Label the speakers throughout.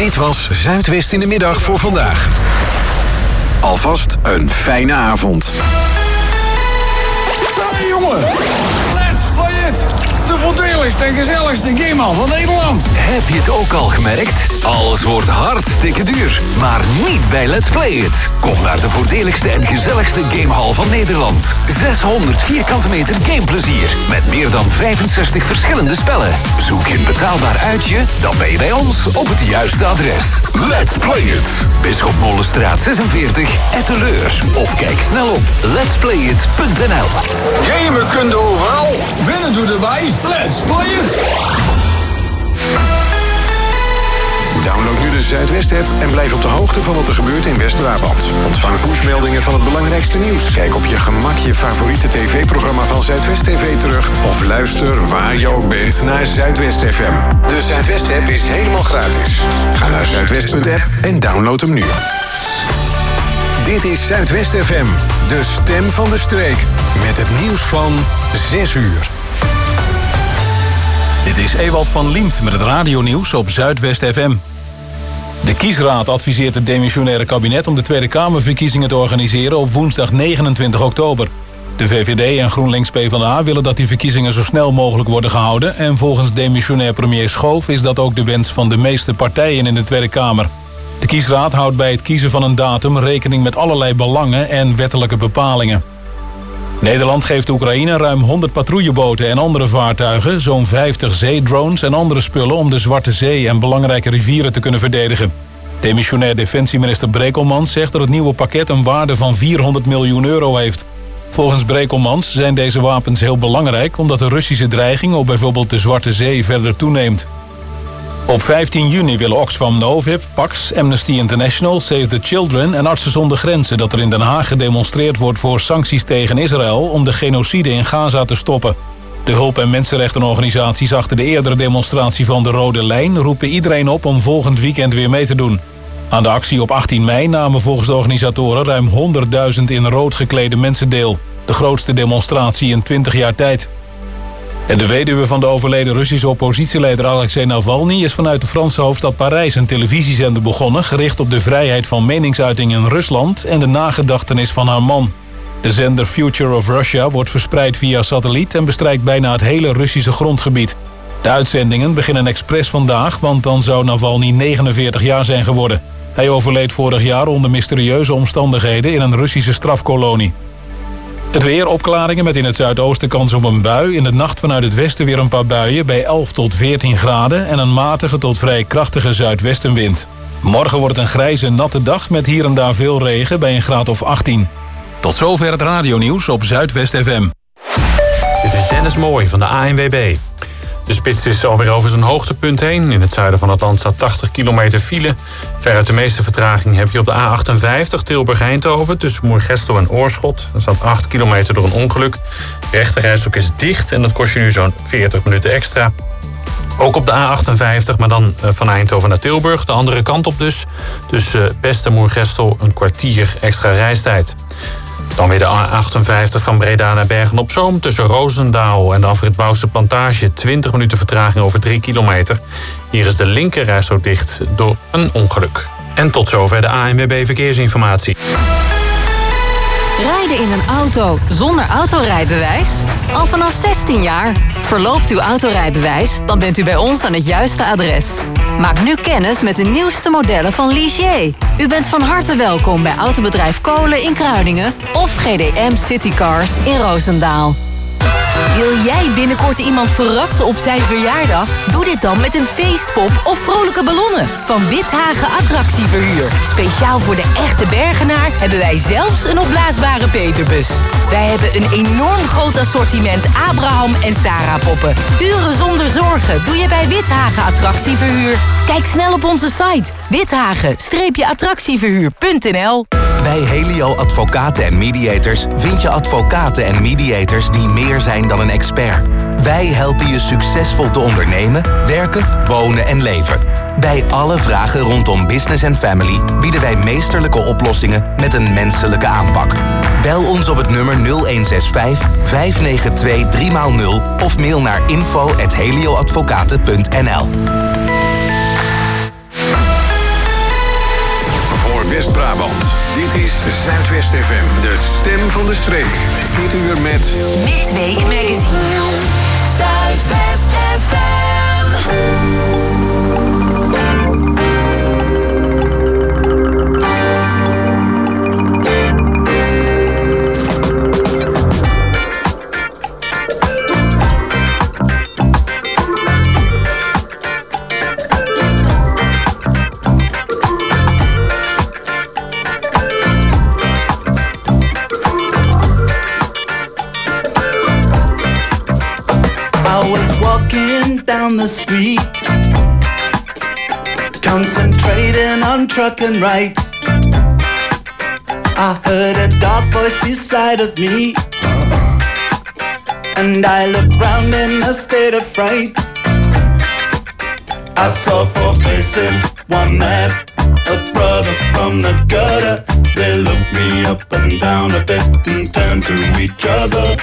Speaker 1: Dit was Zuidwest in de middag voor vandaag. Alvast een fijne avond.
Speaker 2: Hey jongen, let's play it! De voordeligste en gezelligste gamehal van Nederland.
Speaker 3: Heb je het ook al gemerkt? Alles wordt hartstikke duur. Maar niet bij Let's Play It. Kom naar de voordeligste en gezelligste gamehal van Nederland. 600 vierkante meter gameplezier. Met meer dan 65 verschillende spellen. Zoek je een betaalbaar uitje? Dan ben je bij ons op het juiste adres. Let's Play It. Bisschopmolenstraat 46, Etteleur. Of kijk snel op letsplayit.nl.
Speaker 2: Gamen kun je overal. Winnen doe erbij. Let's play it!
Speaker 1: Download nu de Zuidwest-app en blijf op de hoogte van wat er gebeurt in West-Brabant. Ontvang pushmeldingen van het belangrijkste nieuws. Kijk op je gemak je favoriete tv-programma van Zuidwest TV terug. Of luister waar je ook bent naar Zuidwest FM. De Zuidwest-app is helemaal gratis. Ga naar zuidwest.app en download hem nu. Dit is Zuidwest FM, de stem van de streek. Met het nieuws van 6 uur.
Speaker 4: Dit is Ewald van Liemt met het radionieuws op Zuidwest FM. De kiesraad adviseert het demissionaire kabinet om de Tweede Kamerverkiezingen te organiseren op woensdag 29 oktober. De VVD en GroenLinks PvdA willen dat die verkiezingen zo snel mogelijk worden gehouden en volgens demissionair premier Schoof is dat ook de wens van de meeste partijen in de Tweede Kamer. De kiesraad houdt bij het kiezen van een datum rekening met allerlei belangen en wettelijke bepalingen. Nederland geeft Oekraïne ruim 100 patrouilleboten en andere vaartuigen, zo'n 50 zeedrones en andere spullen om de Zwarte Zee en belangrijke rivieren te kunnen verdedigen. Demissionair defensieminister Brekelmans zegt dat het nieuwe pakket een waarde van 400 miljoen euro heeft. Volgens Brekelmans zijn deze wapens heel belangrijk omdat de Russische dreiging op bijvoorbeeld de Zwarte Zee verder toeneemt. Op 15 juni willen Oxfam Novib, Pax, Amnesty International, Save the Children en Artsen zonder Grenzen dat er in Den Haag gedemonstreerd wordt voor sancties tegen Israël om de genocide in Gaza te stoppen. De hulp- en mensenrechtenorganisaties achter de eerdere demonstratie van de Rode Lijn roepen iedereen op om volgend weekend weer mee te doen. Aan de actie op 18 mei namen volgens de organisatoren ruim 100.000 in rood geklede mensen deel. De grootste demonstratie in 20 jaar tijd. En de weduwe van de overleden Russische oppositieleider Alexei Navalny is vanuit de Franse hoofdstad Parijs een televisiezender begonnen gericht op de vrijheid van meningsuiting in Rusland en de nagedachtenis van haar man. De zender Future of Russia wordt verspreid via satelliet en bestrijkt bijna het hele Russische grondgebied. De uitzendingen beginnen expres vandaag, want dan zou Navalny 49 jaar zijn geworden. Hij overleed vorig jaar onder mysterieuze omstandigheden in een Russische strafkolonie. Het weer, opklaringen met in het zuidoosten kans op een bui. In de nacht vanuit het westen weer een paar buien bij 11 tot 14 graden... en een matige tot vrij krachtige zuidwestenwind. Morgen wordt het een grijze, natte dag met hier en daar veel regen bij een graad of 18. Tot zover het radionieuws op Zuidwest FM.
Speaker 5: Dit is Dennis Mooij van de ANWB. De spits is alweer over zijn hoogtepunt heen. In het zuiden van het land staat 80 kilometer file. Veruit de meeste vertraging heb je op de A58 Tilburg-Eindhoven... tussen Moergestel en Oorschot. Er staat 8 kilometer door een ongeluk. De rechterrijstrook is dicht en dat kost je nu zo'n 40 minuten extra. Ook op de A58, maar dan van Eindhoven naar Tilburg. De andere kant op dus. Tussen Best en Moergestel een kwartier extra reistijd. Dan weer de A58 van Breda naar Bergen-op-Zoom... tussen Roosendaal en de afrit Wouwse Plantage... 20 minuten vertraging over 3 kilometer. Hier is de linkerrijstrook dicht door een ongeluk. En tot zover de ANWB Verkeersinformatie.
Speaker 6: Rijden in een auto zonder autorijbewijs? Al vanaf 16 jaar. Verloopt uw autorijbewijs, dan bent u bij ons aan het juiste adres. Maak nu kennis met de nieuwste modellen van Ligier. U bent van harte welkom bij autobedrijf Kolen in Kruiningen... of GDM Citycars in Roosendaal. Wil jij binnenkort iemand verrassen op zijn verjaardag? Doe dit dan met een feestpop of vrolijke ballonnen van Withagen Attractieverhuur. Speciaal voor de echte Bergenaar hebben wij zelfs een opblaasbare peperbus. Wij hebben een enorm groot assortiment Abraham en Sarah poppen. Uren zonder zorgen doe je bij Withagen Attractieverhuur. Kijk snel op onze site withagen-attractieverhuur.nl.
Speaker 7: Bij Helio Advocaten en Mediators vind je advocaten en mediators die meer zijn dan een expert. Wij helpen je succesvol te ondernemen, werken, wonen en leven. Bij alle vragen rondom business en family bieden wij meesterlijke oplossingen met een menselijke aanpak. Bel ons op het nummer 0165 592 3x0 of mail naar info@helioadvocaten.nl.
Speaker 1: West-Brabant. Dit is Zuidwest FM, de stem van de streek. Dit uur met
Speaker 8: Midweek Magazine. Zuidwest FM.
Speaker 9: Down the street, concentrating on truck and right. I heard a dark voice beside of me, and I looked round in a state of fright. I saw four faces, one man, a brother from the gutter. They looked me up and down a bit and turned to each other.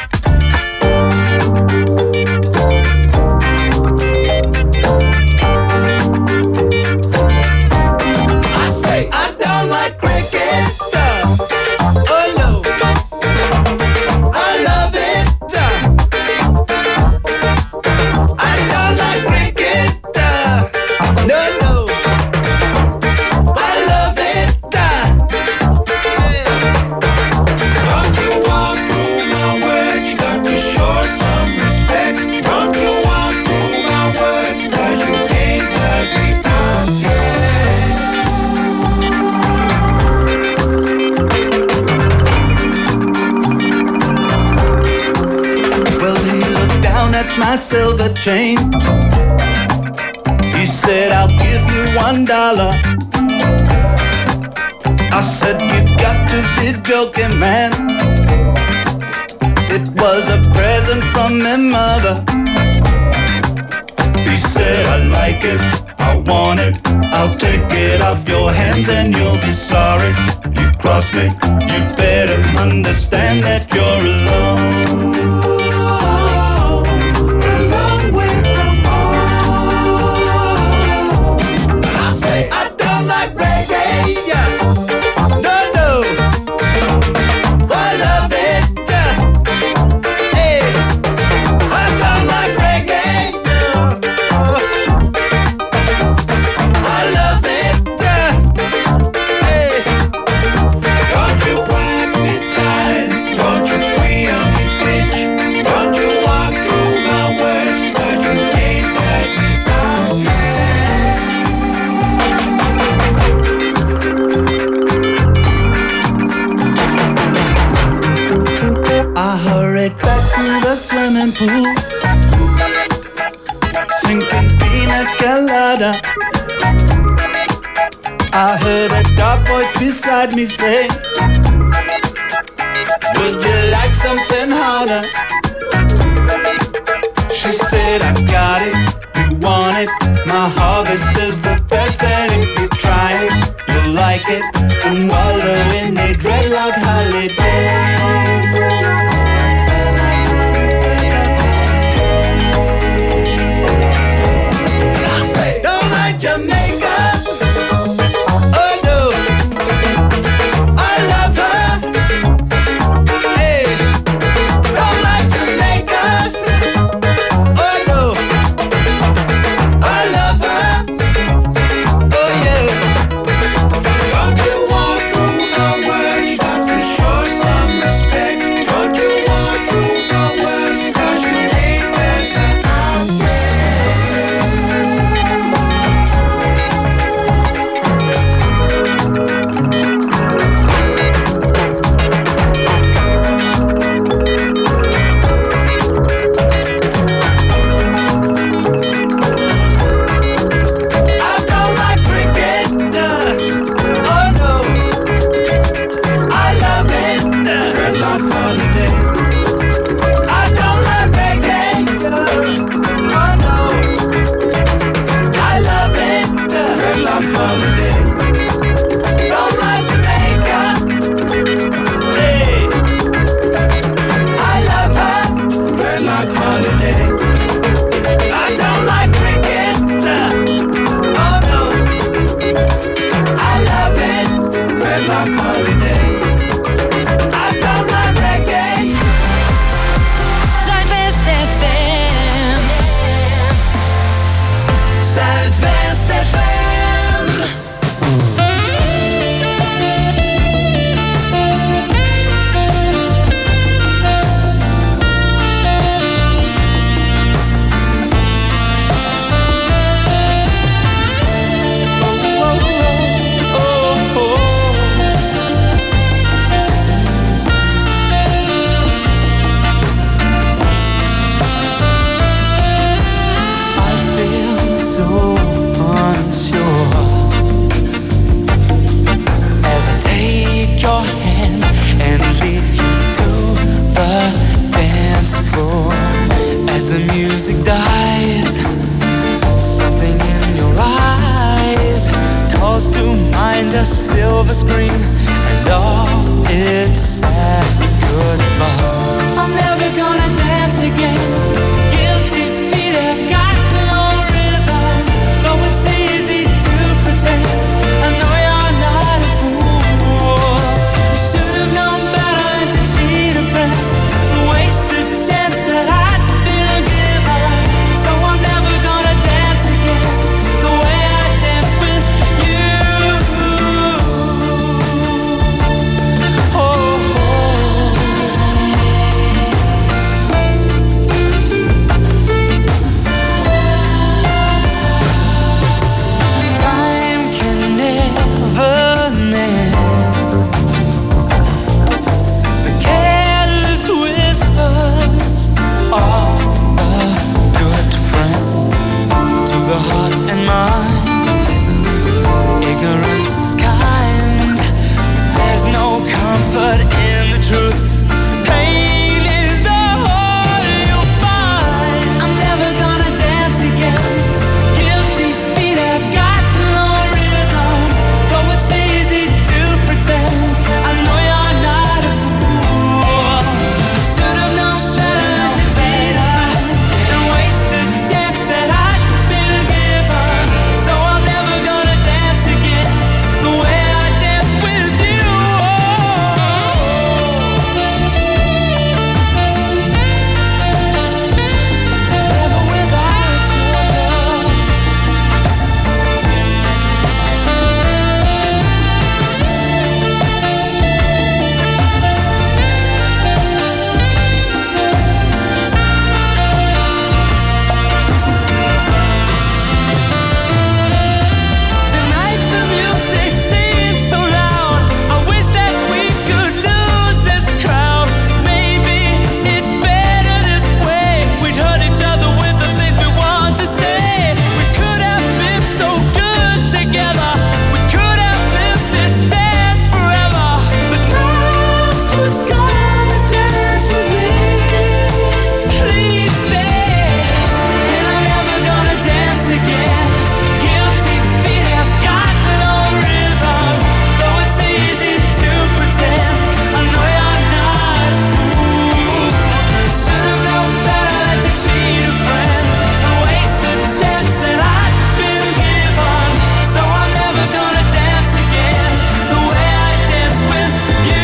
Speaker 9: My silver chain. He said, I'll give you $1. I said, you got to be joking, man. It was a present from my mother. He said, I like it, I want it, I'll take it off your hands and you'll be sorry. You crossed me, you better understand that you're alone. Swimming pool, sinking pina colada. I heard a dark voice beside me say, would you like something harder? She said, I got it, you want it. My harvest is the best, and if you try it, you'll like it. And wallow in a dreadlock holiday. Jamaica, oh no, I love her. Hey, don't like
Speaker 10: the music dies, something in your eyes calls to mind a silver screen and all its sad goodbye. I'm never gonna dance again. Guilty feet have got no rhythm, though it's easy to pretend. I know you're not a fool. You should have known better than to cheat a friend, waste the chance that I'd been given. So I'm never gonna dance again the way I danced with you. Oh. The heart and mind, ignorance is kind. There's no comfort in the truth. Pain is the whole you'll find. I'm never gonna dance again. Guilty feet have got no rhythm, though it's easy to pretend. I know you're not a fool. I should have known better than to cheat and waste the chance that I. So I'm never gonna dance again the way I danced with you. Never without your love. Tonight the music seems so loud. I wish that we could lose this crowd. Maybe it's better this way. We'd hurt each other with the things we want to say. We could have been so good together. We could have lived this dance forever. But now who's gonna dance with me? Please stay. And I'm never gonna dance again. Guilty feet have got no rhythm, though it's easy to pretend. I know you're not a fool. Should have known better than to cheat a friend and waste the chance that I'd been given. So I'm never gonna dance again the way I danced with you.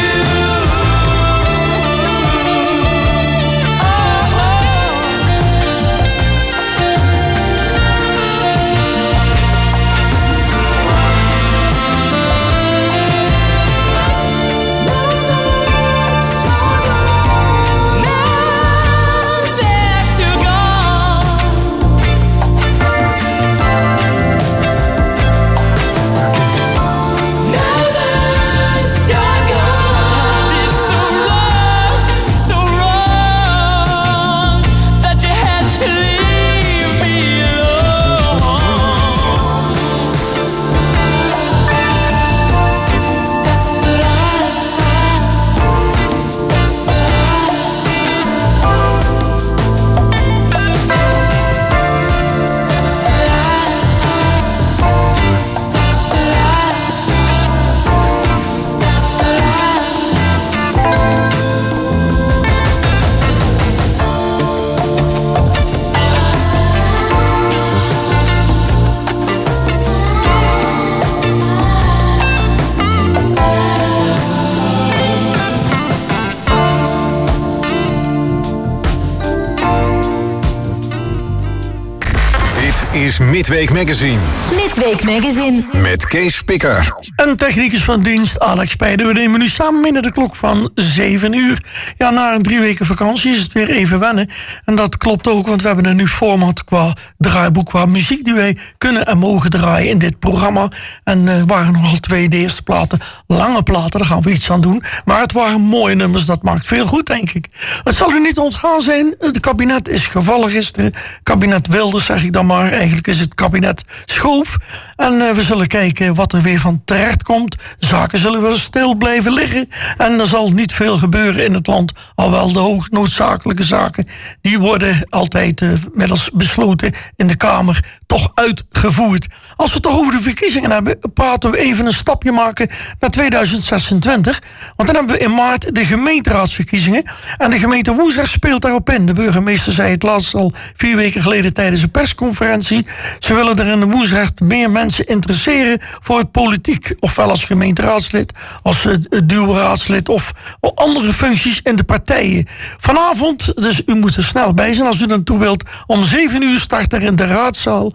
Speaker 1: Is Midweek Magazine.
Speaker 6: Midweek Magazine.
Speaker 1: Met Kees Pikker.
Speaker 11: En technicus van dienst Alex Pijden. We nemen nu samen binnen de klok van 7 uur. Ja, na een 3 weken vakantie is het weer even wennen. En dat klopt ook, want we hebben een nieuw format qua draaiboek, qua muziek die wij kunnen en mogen draaien in dit programma. En er waren nogal 2 de eerste platen, lange platen, daar gaan we iets aan doen. Maar het waren mooie nummers, dat maakt veel goed, denk ik. Het zal u niet ontgaan zijn, het kabinet is gevallen gisteren. Kabinet Wilders, zeg ik dan maar. eigenlijk is het kabinet schoof. En we zullen kijken wat er weer van terecht komt. Zaken zullen wel stil blijven liggen. En er zal niet veel gebeuren in het land. Alhoewel de hoognodzakelijke zaken, die worden altijd middels besloten in de Kamer toch uitgevoerd. Als we het toch over de verkiezingen hebben, praten we even een stapje maken naar 2026. Want dan hebben we in maart de gemeenteraadsverkiezingen. En de gemeente Woensdrecht speelt daarop in. De burgemeester zei het laatst al 4 weken geleden tijdens een persconferentie. Ze willen er in de Woensdrecht meer mensen interesseren voor het politiek. Ofwel als gemeenteraadslid, als duwraadslid of andere functies in de partijen. Vanavond, dus u moet er snel bij zijn als u er naartoe wilt. Om 7 uur start er in de raadzaal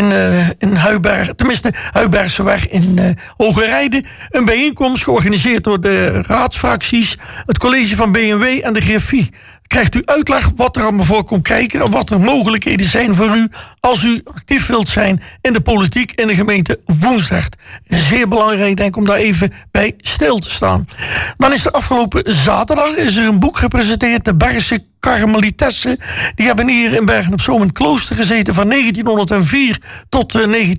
Speaker 11: in Huiberg, tenminste Huibergseweg in Hogerijde, een bijeenkomst georganiseerd door de raadsfracties, het college van BMW en de greffie. Krijgt u uitleg wat er allemaal voor komt kijken en wat er mogelijkheden zijn voor u als u actief wilt zijn in de politiek in de gemeente Woensdrecht. Zeer belangrijk, denk ik, om daar even bij stil te staan. Dan is er afgelopen zaterdag een boek gepresenteerd, de Bergse Karmelitessen. Die hebben hier in Bergen op Zoom in het klooster gezeten van 1904 tot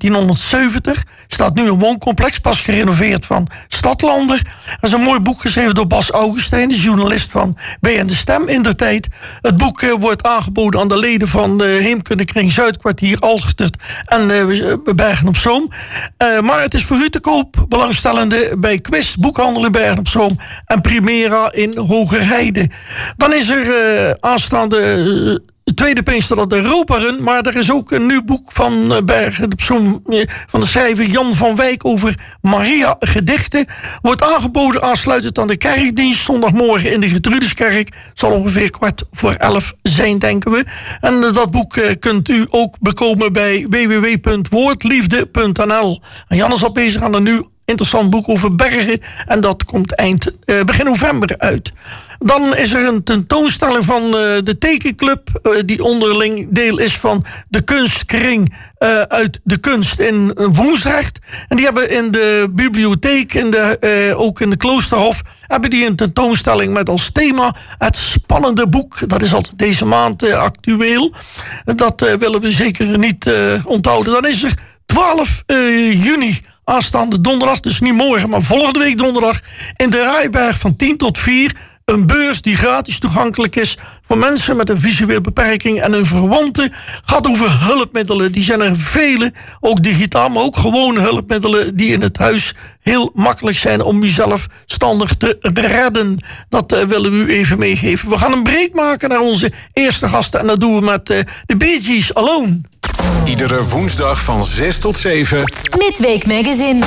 Speaker 11: 1970. Staat nu een wooncomplex, pas gerenoveerd van Stadlander. Er is een mooi boek geschreven door Bas Augustijn, de journalist van BN De Stem in der tijd. Het boek wordt aangeboden aan de leden van de Heemkundekring Zuidkwartier, Alchtert en Bergen op Zoom. Maar het is voor u te koop, belangstellende, bij Quist, boekhandel in Bergen op Zoom en Primera in Hogerheide. Dan is er aanstaande tweede Pinkster de Europa Run, maar er is ook een nieuw boek van Bergen op Zoom van de schrijver Jan van Wijk over Maria gedichten. Wordt aangeboden aansluitend aan de kerkdienst zondagmorgen in de Gertrudeskerk. Zal ongeveer 11:15 zijn, denken we. En dat boek kunt u ook bekomen bij www.woordliefde.nl. En Jan is al bezig aan een nieuw interessant boek over bergen en dat komt begin november uit. Dan is er een tentoonstelling van de tekenclub die onderling deel is van de kunstkring uit de kunst in Woensdrecht. En die hebben in de bibliotheek, ook in de Kloosterhof, hebben die een tentoonstelling met als thema het spannende boek. Dat is altijd deze maand actueel. Dat willen we zeker niet onthouden. Dan is er 12 juni aanstaande donderdag, dus niet morgen, maar volgende week donderdag, in de Rijberg van 10 tot 4... een beurs die gratis toegankelijk is voor mensen met een visuele beperking en hun verwanten. Gaat over hulpmiddelen. Die zijn er vele, ook digitaal, maar ook gewone hulpmiddelen die in het huis heel makkelijk zijn om jezelf standig te redden. Dat willen we u even meegeven. We gaan een break maken naar onze eerste gasten en dat doen we met de Bee Gees, Alone.
Speaker 1: Iedere woensdag van 6 tot 7.
Speaker 8: Midweek Magazine.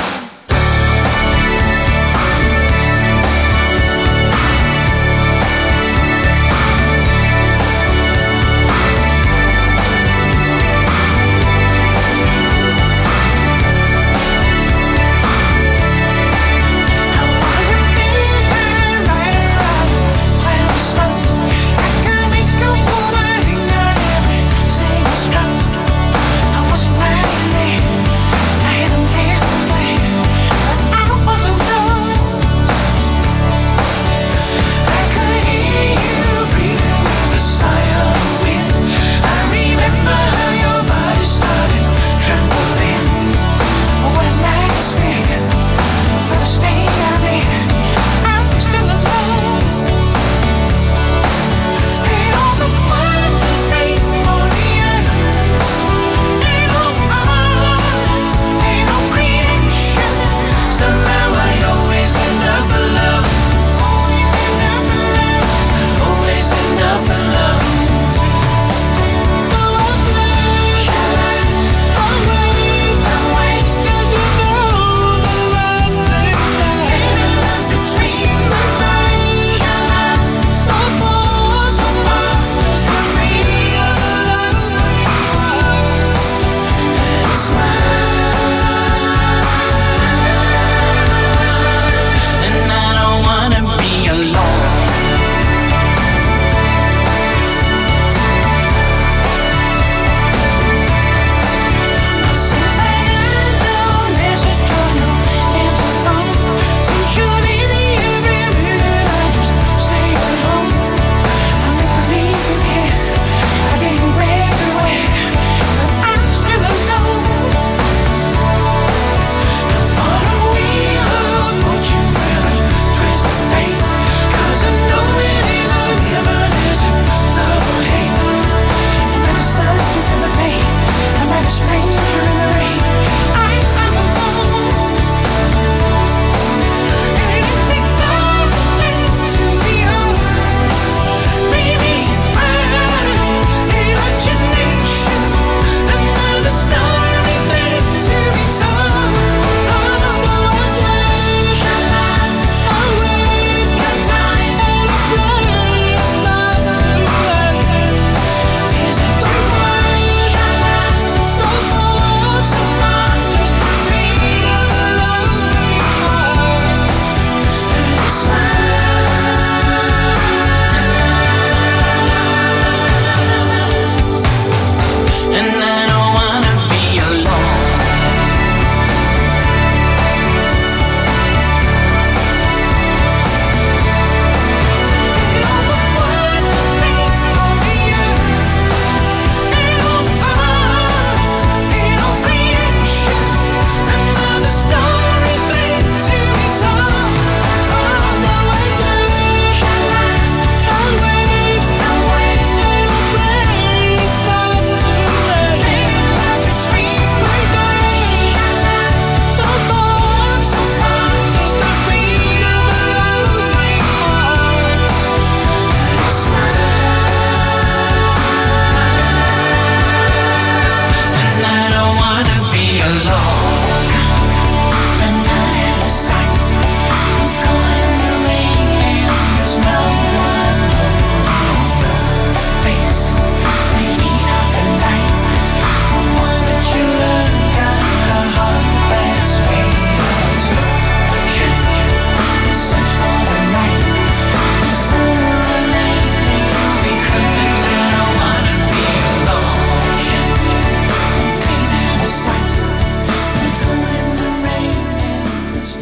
Speaker 10: I hear them dance away.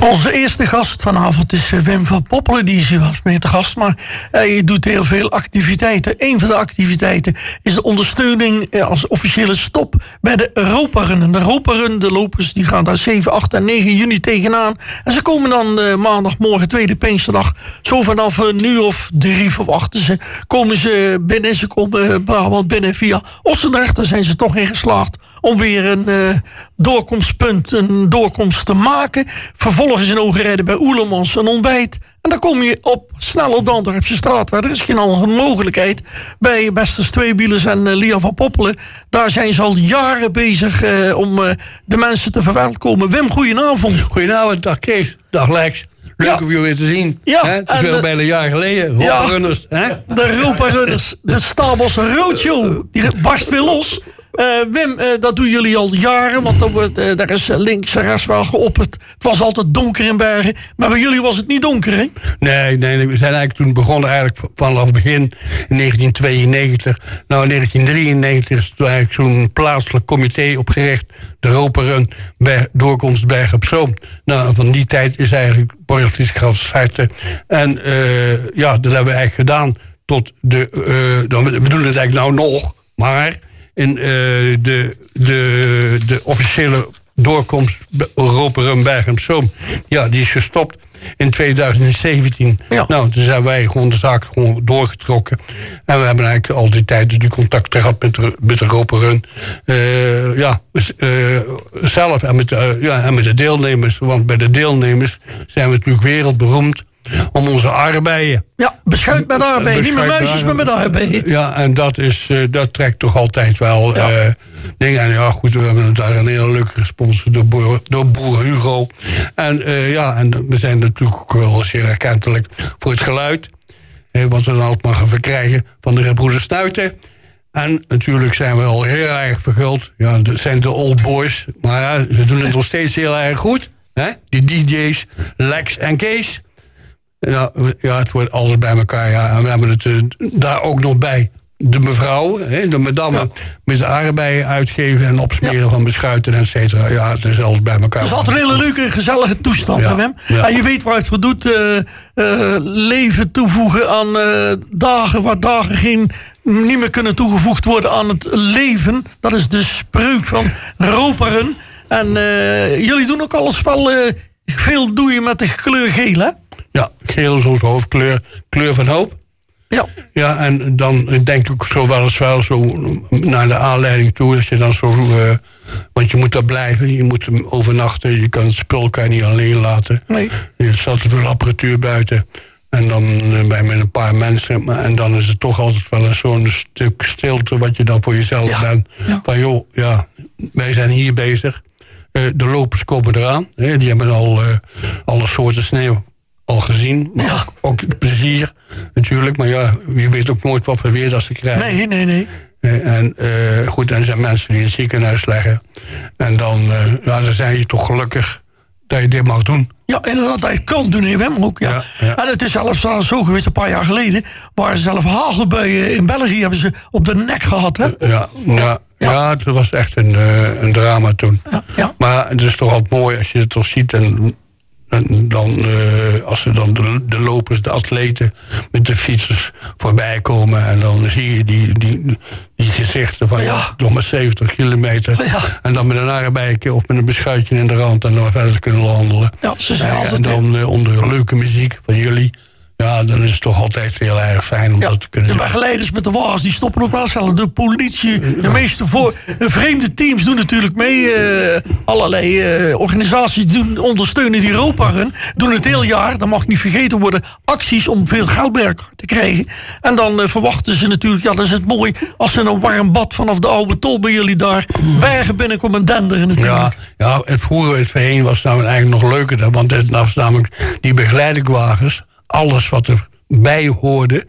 Speaker 11: Onze eerste gast vanavond is Wim van Poppelen. Die is hier wel eens mee te gast, maar hij doet heel veel activiteiten. Een van de activiteiten is de ondersteuning als officiële stop bij de Europa-run. En de Europa-run, de lopers, die gaan daar 7, 8 en 9 juni tegenaan. En ze komen dan maandagmorgen, tweede Pinksterdag, zo vanaf een uur of 3 verwachten ze. Komen ze binnen, ze komen Brabant binnen via Ossendrecht. Daar zijn ze toch in geslaagd om weer een doorkomstpunt, een doorkomst te maken. Vervolgens in Overijde bij Oerlemans een ontbijt. En dan kom je snel op de Antwerpse straat. Er is geen andere mogelijkheid. Bij Besters Tweebielers en Lian van Poppelen. Daar zijn ze al jaren bezig om de mensen te verwelkomen. Wim, goedenavond.
Speaker 12: Goedenavond, dag Kees, dag Lex. Leuk om je weer te zien.
Speaker 11: Ja,
Speaker 12: het is wel bijna een jaar geleden. Europa-runners.
Speaker 11: De Europa-runners. De Stabos Roadshow. Die barst weer los. Wim, dat doen jullie al jaren, want daar is links en rechts wel geopperd. Het was altijd donker in Bergen, maar bij jullie was het niet donker, hè?
Speaker 12: Nee, we zijn eigenlijk toen begonnen vanaf het begin in 1992. Nou, in 1993 is er eigenlijk zo'n plaatselijk comité opgericht, de Europa-run doorkomst Bergen op Zoom. Nou, van die tijd is eigenlijk politiek gaan starten. En dat hebben we eigenlijk gedaan tot we doen het eigenlijk nou nog, maar in de officiële doorkomst Europa-run Bergen op Zoom, die is gestopt in 2017. Ja. Nou, toen zijn wij gewoon de zaak gewoon doorgetrokken. En we hebben eigenlijk al die tijd die contact gehad met de Europa-run. Zelf en met de deelnemers. Want bij de deelnemers zijn we natuurlijk wereldberoemd om onze aardbeien.
Speaker 11: Ja, beschuit met aardbeien. Niet met muisjes, maar met aardbeien.
Speaker 12: Ja, en dat trekt toch altijd wel dingen. En ja, goed, we hebben daar een hele leuke respons door boer Hugo. En we zijn natuurlijk ook wel zeer erkentelijk voor het geluid. Wat we dan altijd maar gaan verkrijgen van de Rebroeder Snuiten. En natuurlijk zijn we al heel erg verguld. Ja, dat zijn de old boys. Maar ze doen het nog steeds heel erg goed. Die DJ's, Lex en Kees. Ja, het wordt alles bij elkaar. Ja. En we hebben het daar ook nog bij. De mevrouw, de madame, met de aardbeien uitgeven en opsmeren van beschuiten, et cetera. Ja, het is alles bij elkaar.
Speaker 11: Het is altijd een hele leuke, gezellige toestand, hè, Wim? Ja. En je weet waar je het voor doet. Leven toevoegen aan dagen waar dagen niet meer kunnen toegevoegd worden aan het leven. Dat is de spreuk van Europa-run. En jullie doen ook alles wel. Veel doe je met de kleur geel, hè?
Speaker 12: Ja, geel is onze hoofdkleur. Kleur van hoop.
Speaker 11: Ja.
Speaker 12: Ja, en dan denk ik zo wel eens wel zo naar de aanleiding toe. Als je dan zo, want je moet daar blijven, je moet hem overnachten. Je kan het spul niet alleen laten. Nee. Er staat te veel apparatuur buiten. En dan ben je met een paar mensen. En dan is het toch altijd wel zo'n stuk stilte wat je dan voor jezelf bent. Ja. Van joh, wij zijn hier bezig. De lopers komen eraan. Die hebben al alle soorten sneeuw al gezien. Maar ook plezier natuurlijk. Maar je weet ook nooit wat voor weer dat ze krijgen.
Speaker 11: Nee.
Speaker 12: En goed, en er zijn mensen die in het ziekenhuis leggen. En dan zijn je toch gelukkig dat je dit mag doen.
Speaker 11: Ja, inderdaad, dat je kan doen in Wem ook. Ja. En het is zelfs zo geweest, een paar jaar geleden, waar ze zelf hagelbuien in België hebben ze op de nek gehad, hè?
Speaker 12: Ja, het was echt een drama toen. Ja. Maar het is toch altijd mooi als je het toch ziet. En dan, als ze dan de lopers, de atleten met de fietsers voorbij komen. En dan zie je die gezichten van nog maar 70 kilometer. Ja. En dan met een aardbeidje of met een beschuitje in de rand en dan verder kunnen wandelen. Ja, ze zijn altijd en dan onder leuke muziek van jullie. Ja, dan is het toch altijd heel erg fijn om dat te kunnen doen.
Speaker 11: De begeleiders met de wagens, die stoppen ook wel zelf. De politie, de meeste vreemde teams doen natuurlijk mee. Allerlei organisaties ondersteunen die Europa-run. Doen het heel jaar, dat mag niet vergeten worden. Acties om veel geld bij elkaar te krijgen. En dan verwachten ze natuurlijk, dat is het mooi, als ze een warm bad vanaf de oude tol bij jullie daar Bergen binnenkomen denderen natuurlijk.
Speaker 12: Ja, en vroeger het voorheen was het eigenlijk nog leuker. Want het was namelijk die begeleidingwagens. Alles wat erbij hoorde,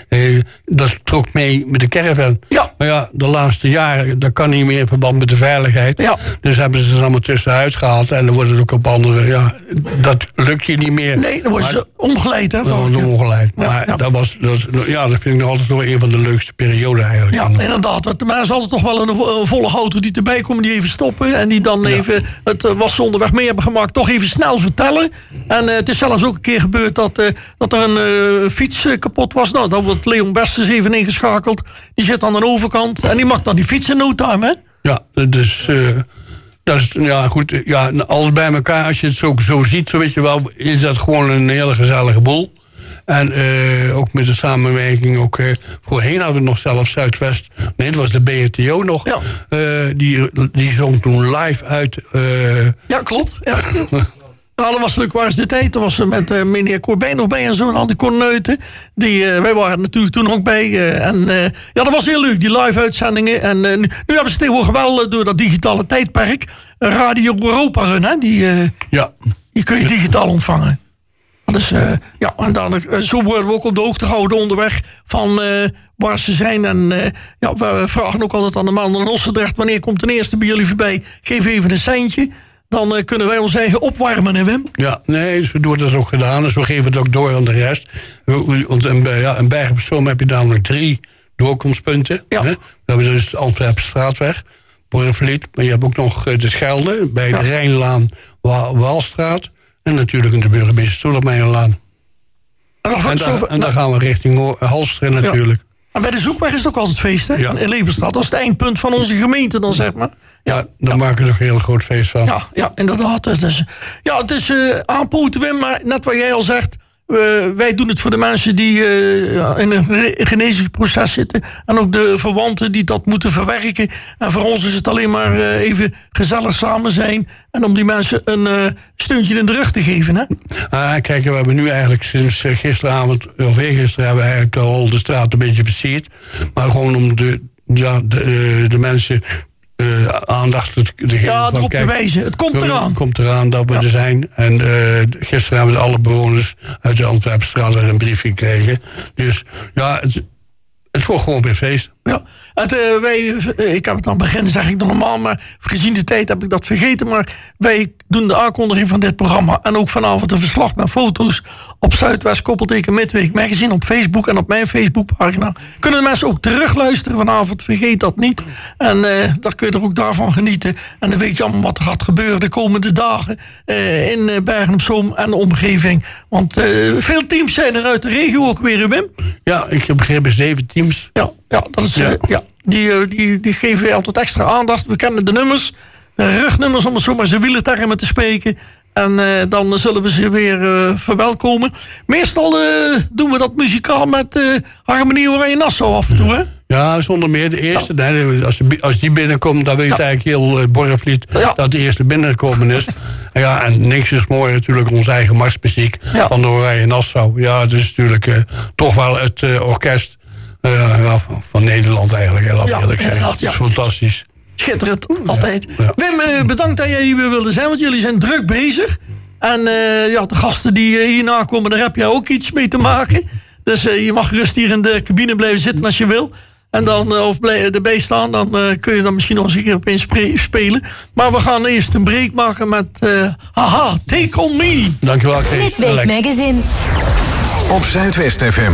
Speaker 12: dat trok mee met de caravan. Ja. Maar de laatste jaren, dat kan niet meer in verband met de veiligheid. Ja. Dus hebben ze er allemaal tussenuit gehaald. En dan wordt het ook op andere, dat lukt je niet meer.
Speaker 11: Nee, dan worden ze omgeleid, hè?
Speaker 12: Dat was ongeleid.
Speaker 11: Ja,
Speaker 12: Maar
Speaker 11: ja.
Speaker 12: dat vind ik nog altijd nog een van de leukste perioden eigenlijk.
Speaker 11: Ja, inderdaad. Want er is altijd toch wel een volle auto die erbij komen, die even stoppen. En die dan even wat ze onderweg mee hebben gemaakt, toch even snel vertellen. En het is zelfs ook een keer gebeurd dat er een fiets kapot was. Nou, dan wordt Leon Besters even ingeschakeld. Die zit aan de overkant en die maakt dan die fiets in no time, hè?
Speaker 12: Ja, dus... dat is, ja, goed. Ja, alles bij elkaar, als je het zo ziet, zo weet je wel, is dat gewoon een hele gezellige boel. En ook met de samenwerking, ook voorheen hadden we nog zelfs Zuidwest. Nee, dat was de BRTO nog. Ja. Die zong toen live uit.
Speaker 11: Ja, klopt. Ja. Nou, dat was leuk, waar is de tijd? Toen was ze met meneer Corbijn nog bij en zo, en al die Corneuten. Wij waren natuurlijk toen ook bij. Ja, dat was heel leuk, die live-uitzendingen. En nu hebben ze tegenwoordig wel, door dat digitale tijdperk, Radio Europa Run, hè? Die kun je digitaal ontvangen. Dus, ja, en dan, zo worden we ook op de hoogte gehouden onderweg van waar ze zijn. En ja, we vragen ook altijd aan de man in Ossendrecht, wanneer komt ten eerste bij jullie voorbij? Geef even een centje. Dan kunnen wij ons eigen opwarmen, hè Wim? Ja, nee, dus we doen dat ook gedaan. Dus we geven het ook door aan de rest. In Bergen op Zoom heb je namelijk 3 doorkomstpunten. Ja. Hè? We hebben dus de Antwerpen-Straatweg, Borrevliet. Maar je hebt ook nog de Schelde, bij de Rijnlaan, Waalstraat. En natuurlijk in de Burgemeester Stoelermeijerlaan. En dan gaan we richting Halsteren natuurlijk. En bij de Zoekweg is het ook altijd feest, hè? Ja. In Leeuwenstad. Dat is het eindpunt van onze gemeente dan, zeg maar. Ja, daar maken we toch een heel groot feest van. Ja, inderdaad. Het is aanpoten, Wim, maar net wat jij al zegt, wij doen het voor de mensen die in een genezingsproces zitten. En ook de verwanten die dat moeten verwerken. En voor ons is het alleen maar even gezellig samen zijn. En om die mensen een steuntje in de rug te geven. Hè? Kijk, we hebben nu eigenlijk sinds gisteravond, of eergisteren, hebben we eigenlijk al de straat een beetje versierd. Maar gewoon om de mensen aandacht te geven. Ja, erop te wijzen. Het komt eraan. Het komt eraan dat we er zijn. En gisteren hebben alle bewoners uit de Antwerpenstraat een brief gekregen. Dus ja, het wordt gewoon weer feest. Ja. Ik heb het aan het begin, zeg ik normaal, maar gezien de tijd heb ik dat vergeten. Maar wij doen de aankondiging van dit programma en ook vanavond een verslag met foto's op Zuidwest Koppelteken Midweek Magazine op Facebook en op mijn Facebookpagina. Kunnen de mensen ook terugluisteren vanavond, vergeet dat niet. En dan kun je er ook daarvan genieten. En dan weet je allemaal wat er gaat gebeuren de komende dagen in Bergen op Zoom en de omgeving. Want veel teams zijn er uit de regio ook weer, Wim. Ja, ik heb begrepen 7 teams. Ja, dat is... Die geven we altijd extra aandacht. We kennen de nummers, de rugnummers, om het zo maar zijn wielertermen te spreken. En dan zullen we ze weer verwelkomen. Meestal doen we dat muzikaal met Harmonie Oranje Nassau af en toe, hè? Ja, zonder meer. De eerste, als die binnenkomt, dan weet je eigenlijk heel Borrevliet dat de eerste binnengekomen is. En niks is mooi natuurlijk, onze eigen marsmuziek van de Oranje Nassau. Ja, het is natuurlijk toch wel het orkest van Nederland eigenlijk, heel eerlijk zijn. Het is fantastisch. Schitterend, altijd. Ja. Wim, bedankt dat jij hier weer wilde zijn, want jullie zijn druk bezig. En de gasten die hierna komen, daar heb jij ook iets mee te maken. Dus je mag gerust hier in de cabine blijven zitten als je wil. En dan, of erbij staan, dan kun je dan misschien nog eens een keer opeens spelen. Maar we gaan eerst een break maken met Haha, Take On Me. Dankjewel, Kees.
Speaker 8: Midweek Magazine.
Speaker 1: Op Zuidwest FM.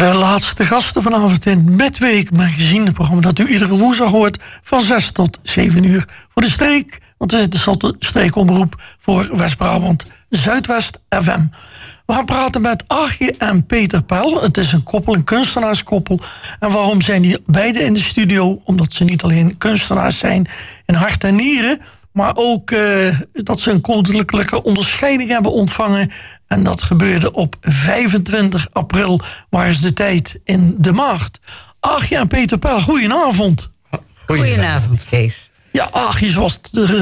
Speaker 11: De laatste gasten vanavond in Midweek Magazine. Het programma dat u iedere woensdag hoort van 6 tot 7 uur. Voor de streek, want het is de streekomroep voor West-Brabant. Zuidwest FM. We gaan praten met Aagje en Peter Pel. Het is een koppel, een kunstenaarskoppel. En waarom zijn die beide in de studio? Omdat ze niet alleen kunstenaars zijn in hart en nieren, maar ook dat ze een koninklijke onderscheiding hebben ontvangen. En dat gebeurde op 25 april, waar is de tijd in de Maagd. Aagje en Peter Pel, goedenavond.
Speaker 13: Goedenavond, Kees.
Speaker 11: Ja, Aagje, zoals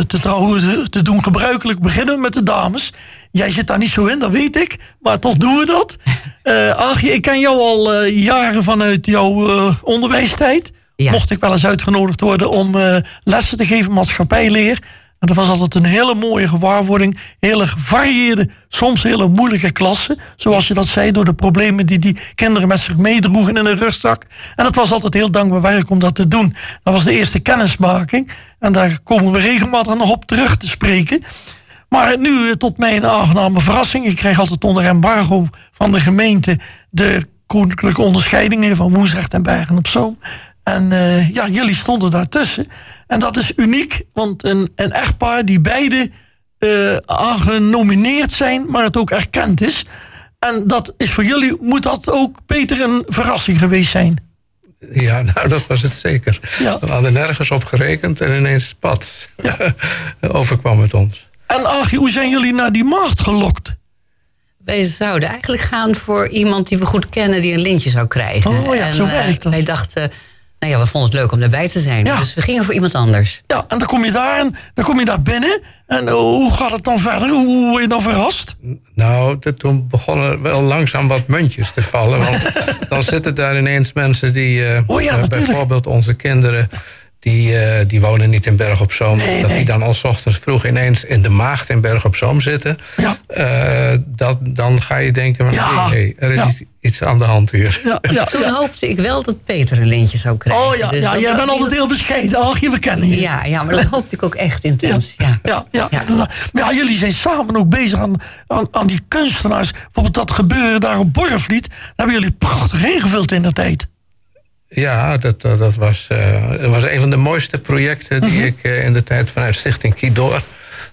Speaker 11: te doen gebruikelijk beginnen met de dames. Jij zit daar niet zo in, dat weet ik. Maar toch doen we dat. Aagje, ik ken jou al jaren vanuit jouw onderwijstijd. Ja. Mocht ik wel eens uitgenodigd worden om lessen te geven, maatschappijleer. En dat was altijd een hele mooie gewaarwording. Hele gevarieerde, soms hele moeilijke klassen. Zoals je dat zei, door de problemen die kinderen met zich meedroegen in een rugzak. En het was altijd heel dankbaar werk om dat te doen. Dat was de eerste kennismaking. En daar komen we regelmatig nog op terug te spreken. Maar nu tot mijn aangename verrassing. Ik krijg altijd onder embargo van de gemeente de koninklijke onderscheidingen van Woensrecht en Bergen op Zoom. En jullie stonden daartussen. En dat is uniek, want een echtpaar die beide aangenomineerd zijn, maar het ook erkend is. En dat is voor jullie, moet dat ook, Peter, een verrassing geweest zijn?
Speaker 14: Ja, nou, dat was het zeker. Ja. We hadden nergens op gerekend en ineens pad. Ja. Overkwam het ons.
Speaker 11: En Aagje, hoe zijn jullie naar die maagd gelokt?
Speaker 13: Wij zouden eigenlijk gaan voor iemand die we goed kennen, die een lintje zou krijgen.
Speaker 11: Oh ja, zo werkt dat.
Speaker 13: Wij dachten, nou ja, we vonden het leuk om erbij te zijn. Ja. Dus we gingen voor iemand anders.
Speaker 11: Ja, en dan kom je daar en dan kom je daar binnen. En hoe gaat het dan verder? Hoe word je dan verrast?
Speaker 14: Nou, toen begonnen wel langzaam wat muntjes te vallen. Want dan zitten daar ineens mensen die, bijvoorbeeld onze kinderen, die wonen niet in Berg op Zoom. Nee, dat die dan al 's ochtends vroeg ineens in de Maagd in Berg op Zoom zitten. Ja. Dan ga je denken, hey, er is iets aan de hand hier.
Speaker 13: Ja, toen hoopte ik wel dat Peter een lintje zou krijgen.
Speaker 11: Oh ja, dus jij bent altijd heel bescheiden. Ach, we kennen je.
Speaker 13: Ja, maar dat hoopte ik ook echt intens.
Speaker 11: Maar jullie zijn samen ook bezig aan die kunstenaars. Bijvoorbeeld dat gebeuren daar op Borrevliet. Daar hebben jullie prachtig ingevuld in de tijd.
Speaker 14: Ja, dat was een van de mooiste projecten die ik in de tijd vanuit Stichting Kidor,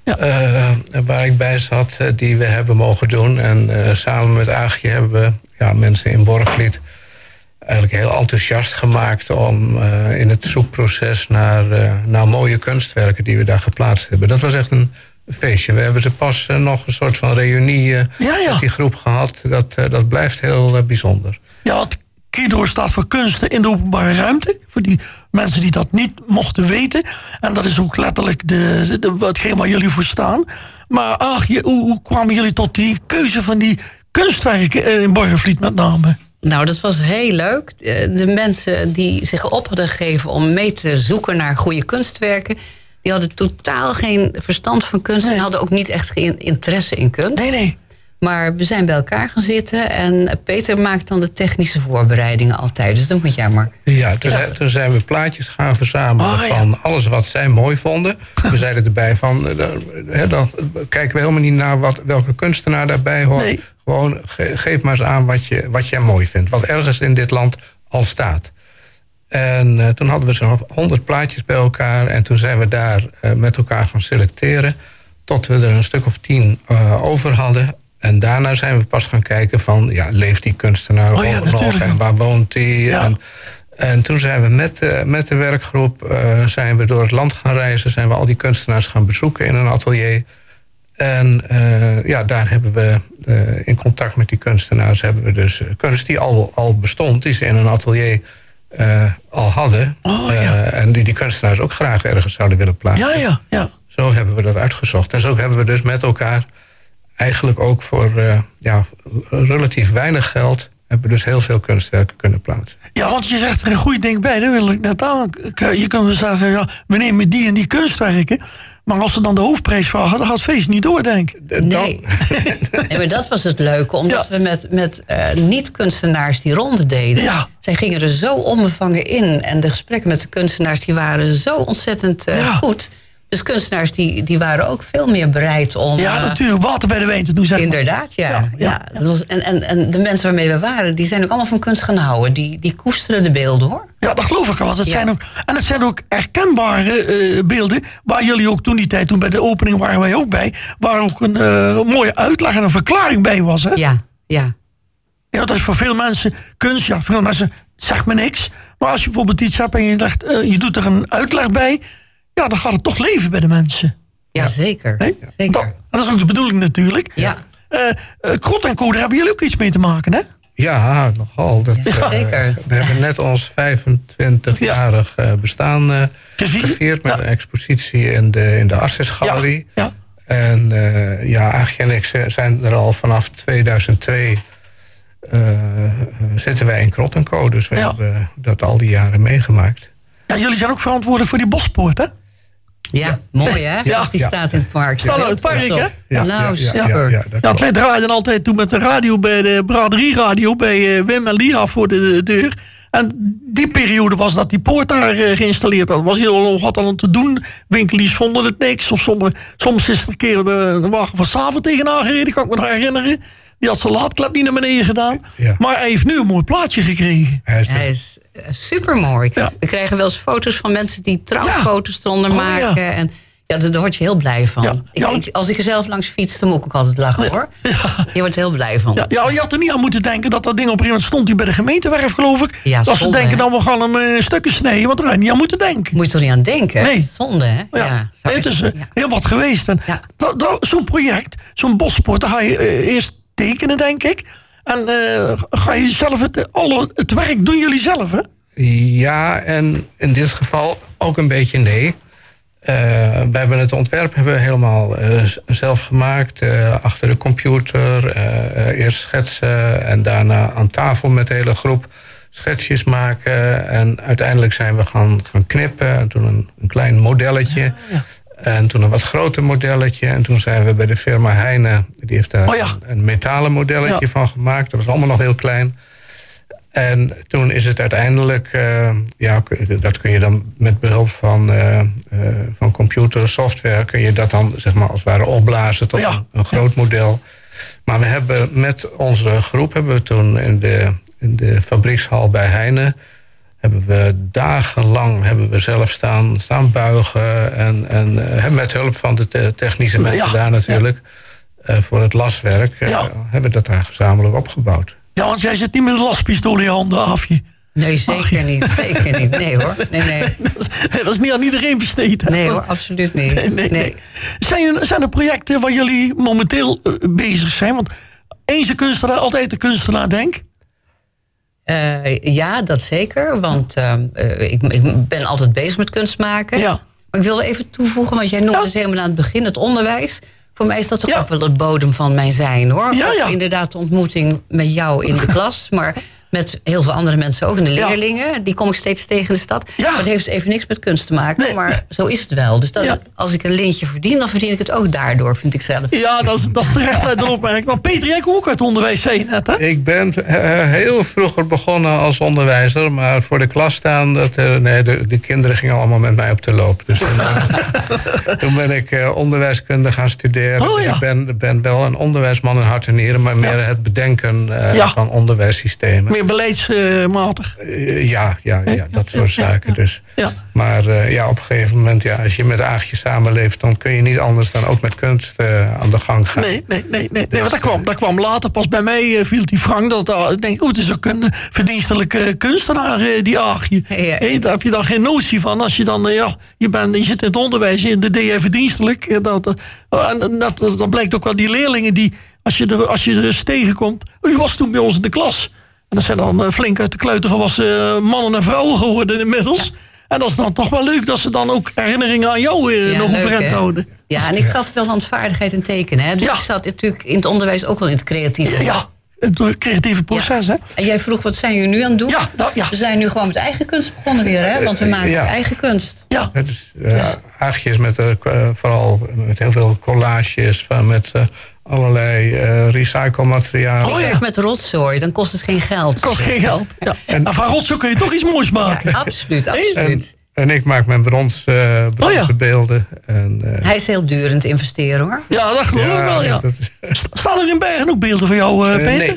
Speaker 14: waar ik bij zat, die we hebben mogen doen. En samen met Aagje hebben we mensen in Borrevliet eigenlijk heel enthousiast gemaakt om in het zoekproces naar mooie kunstwerken die we daar geplaatst hebben. Dat was echt een feestje. We hebben ze pas nog een soort van reunie met die groep gehad. Dat blijft heel bijzonder.
Speaker 11: Ja, Kidor staat voor kunsten in de openbare ruimte. Voor die mensen die dat niet mochten weten. En dat is ook letterlijk hetgeen waar jullie voor staan. Maar hoe kwamen jullie tot die keuze van die kunstwerken in Borrevliet met name?
Speaker 13: Nou, dat was heel leuk. De mensen die zich op hadden gegeven om mee te zoeken naar goede kunstwerken, die hadden totaal geen verstand van kunst en hadden ook niet echt geen interesse in kunst.
Speaker 11: Nee.
Speaker 13: Maar we zijn bij elkaar gaan zitten en Peter maakt dan de technische voorbereidingen altijd. Dus dat moet jij, Mark.
Speaker 14: Ja, toen zijn we plaatjes gaan verzamelen van alles wat zij mooi vonden. We zeiden erbij van, dan kijken we helemaal niet naar welke kunstenaar daarbij hoort. Nee. Gewoon geef maar eens aan wat jij mooi vindt. Wat ergens in dit land al staat. En toen hadden we zo'n 100 plaatjes bij elkaar. En toen zijn we daar met elkaar gaan selecteren. Tot we er een stuk of 10 over hadden. En daarna zijn we pas gaan kijken van, leeft die kunstenaar nog en waar woont hij? Ja. En toen zijn we met de werkgroep zijn we door het land gaan reizen. Zijn we al die kunstenaars gaan bezoeken in een atelier. En daar hebben we in contact met die kunstenaars hebben we dus kunst die al bestond, die ze in een atelier al hadden. En die kunstenaars ook graag ergens zouden willen plaatsen.
Speaker 11: Ja.
Speaker 14: Zo hebben we dat uitgezocht. En zo hebben we dus met elkaar eigenlijk ook voor relatief weinig geld hebben we dus heel veel kunstwerken kunnen plaatsen.
Speaker 11: Ja, want je zegt er een goed ding bij. Daar wil ik net aan. Je kunt zeggen, we nemen die en die kunstwerken. Maar als ze dan de hoofdprijs vragen, dan gaat het feest niet door, denk ik.
Speaker 13: Nee, maar dat was het leuke. Omdat we met niet-kunstenaars die ronde deden. Ja. Zij gingen er zo onbevangen in. En de gesprekken met de kunstenaars die waren zo ontzettend goed. Dus kunstenaars die waren ook veel meer bereid om...
Speaker 11: Ja, natuurlijk, water bij de wijn te doen, zeg maar.
Speaker 13: Inderdaad, ja. Dat was, en de mensen waarmee we waren, die zijn ook allemaal van kunst gaan houden. Die koesteren de beelden, hoor.
Speaker 11: Ja, dat geloof ik wel. Want het zijn ook herkenbare beelden, waar jullie ook toen bij de opening waren wij ook bij, waar ook een mooie uitleg en een verklaring bij was, hè?
Speaker 13: Ja.
Speaker 11: Ja, dat is voor veel mensen kunst. Ja, veel mensen zegt me niks. Maar als je bijvoorbeeld iets hebt en je doet er een uitleg bij, ja, dan gaat het toch leven bij de mensen.
Speaker 13: Ja, zeker.
Speaker 11: Nee?
Speaker 13: Zeker.
Speaker 11: Dat is ook de bedoeling natuurlijk.
Speaker 13: Ja.
Speaker 11: Krot en Co, daar hebben jullie ook iets mee te maken, hè?
Speaker 14: Ja, nogal.
Speaker 13: Zeker.
Speaker 14: We hebben net ons 25-jarig bestaan gevierd met een expositie in de Arcesgalerie.
Speaker 11: Ja.
Speaker 14: En Aagje en ik zijn er al vanaf 2002 zitten wij in Krot en Co. Dus we hebben dat al die jaren meegemaakt.
Speaker 11: Ja, jullie zijn ook verantwoordelijk voor die bospoort, hè?
Speaker 13: Ja, mooi hè?
Speaker 11: Ja.
Speaker 13: Die staat in het park.
Speaker 11: Staat in het park, hè?
Speaker 13: Super.
Speaker 11: Wij draaiden altijd toen met de radio bij de braderie-radio bij Wim en Lia voor de deur. En die periode was dat die poort daar geïnstalleerd had. Was heel wat aan te doen. Winkeliers vonden het niks. Of soms is er een keer de wagen van Savo tegenaan gereden, kan ik me nog herinneren. Die had zijn laadklep niet naar beneden gedaan. Ja. Maar hij heeft nu een mooi plaatje gekregen.
Speaker 13: Hij is supermooi. Ja. We krijgen wel eens foto's van mensen die trouwfoto's eronder maken. Ja. En daar word je heel blij van. Ja. Als ik er zelf langs fiets, dan moet ik ook altijd lachen, hoor. Ja. Je wordt er heel blij van.
Speaker 11: Ja, je had er niet aan moeten denken dat ding op een gegeven moment stond bij de gemeentewerf, geloof ik. Ja, dat ze denken dan we gaan hem stukken snijden, want daar had je niet aan moeten denken.
Speaker 13: Moet je er niet aan denken? Nee. Zonde, hè?
Speaker 11: Ja. Het is heel wat geweest. En zo'n project, zo'n bospoort, daar ga je eerst tekenen, denk ik. En ga je zelf het werk doen jullie zelf, hè?
Speaker 14: Ja, en in dit geval ook een beetje nee. We hebben het ontwerp helemaal zelf gemaakt. Achter de computer. Eerst schetsen en daarna aan tafel met de hele groep schetsjes maken. En uiteindelijk zijn we gaan knippen. En toen een klein modelletje. Ja. En toen een wat groter modelletje. En toen zijn we bij de firma Heine. Die heeft daar een metalen modelletje van gemaakt. Dat was allemaal nog heel klein. En toen is het uiteindelijk... dat kun je dan met behulp van computersoftware... kun je dat dan zeg maar als het ware opblazen tot een groot model. Maar we hebben met onze groep... toen in de fabriekshal bij Heine... hebben we dagenlang zelf staan buigen. En met hulp van de technische mensen daar natuurlijk... voor het laswerk hebben we dat daar gezamenlijk opgebouwd.
Speaker 11: Ja, want jij zit niet met een laspistool in je handen, Aafje.
Speaker 13: Nee, zeker niet. Zeker niet. Nee hoor. Nee.
Speaker 11: Dat is niet aan iedereen besteed. Hè?
Speaker 13: Nee hoor, absoluut niet. Nee.
Speaker 11: Zijn er projecten waar jullie momenteel bezig zijn? Want eens een kunstenaar, altijd de kunstenaar, denk.
Speaker 13: Ja, dat zeker. Want ik ben altijd bezig met kunst maken. Ja. Maar ik wil even toevoegen, want jij noemde dus helemaal aan het begin het onderwijs. Voor mij is dat toch ook wel de bodem van mijn zijn, hoor. Of inderdaad de ontmoeting met jou in de klas, maar met heel veel andere mensen ook. En de leerlingen, die kom ik steeds tegen in de stad. Ja. Maar het heeft even niks met kunst te maken, maar zo is het wel. Dus als ik een lintje verdien, dan verdien ik het ook daardoor, vind ik zelf.
Speaker 11: Ja, dat is terecht uit de opmerking. Maar Peter, jij komt ook uit het onderwijs, zei je net, hè?
Speaker 14: Ik ben heel vroeger begonnen als onderwijzer, maar voor de klas staan, de kinderen gingen allemaal met mij op de loop. Dus toen ben ik onderwijskunde gaan studeren. Oh, ja. Ik ben wel een onderwijsman in hart en nieren, maar meer het bedenken van onderwijssystemen.
Speaker 11: Meer beleidsmatig?
Speaker 14: Dat soort zaken. Dus. Ja. Maar op een gegeven moment, als je met Aagje samenleeft, dan kun je niet anders dan ook met kunst aan de gang gaan.
Speaker 11: Nee, want dat kwam later pas bij mij, viel die Frank. Ik denk, het is ook een verdienstelijke kunstenaar, die Aagje. Ja. Daar heb je dan geen notie van. Als je dan, je zit in het onderwijs, dat deed je verdienstelijk. Dat blijkt ook wel die leerlingen die, als je er eens tegenkomt. U was toen bij ons in de klas. En dat zijn dan flink uit de kluiten gewassen mannen en vrouwen geworden inmiddels. En dat is dan toch wel leuk dat ze dan ook herinneringen aan jou nog overeind houden.
Speaker 13: Ja, en ik gaf wel handvaardigheid en tekenen. Hè? Dus ik zat natuurlijk in het onderwijs ook wel in het creatieve.
Speaker 11: Ja, het creatieve proces. Hè?
Speaker 13: En jij vroeg, wat zijn jullie nu aan het doen? We zijn nu gewoon met eigen kunst begonnen weer, hè? Want we maken eigen kunst.
Speaker 11: Ja.
Speaker 14: Aagjes met vooral met heel veel collages, met allerlei recyclematerialen.
Speaker 13: Ik werk met rotzooi, dan kost het geen geld.
Speaker 11: Het kost geen geld. Ja. En van rotzooi kun je toch iets moois maken.
Speaker 13: Ja, absoluut.
Speaker 14: En ik maak mijn bronzen beelden. En,
Speaker 13: Hij is heel duur in het investeren, hoor.
Speaker 11: Ja, dat geloof ik wel, ja. Staan er in Bergen ook beelden van jou, Peter?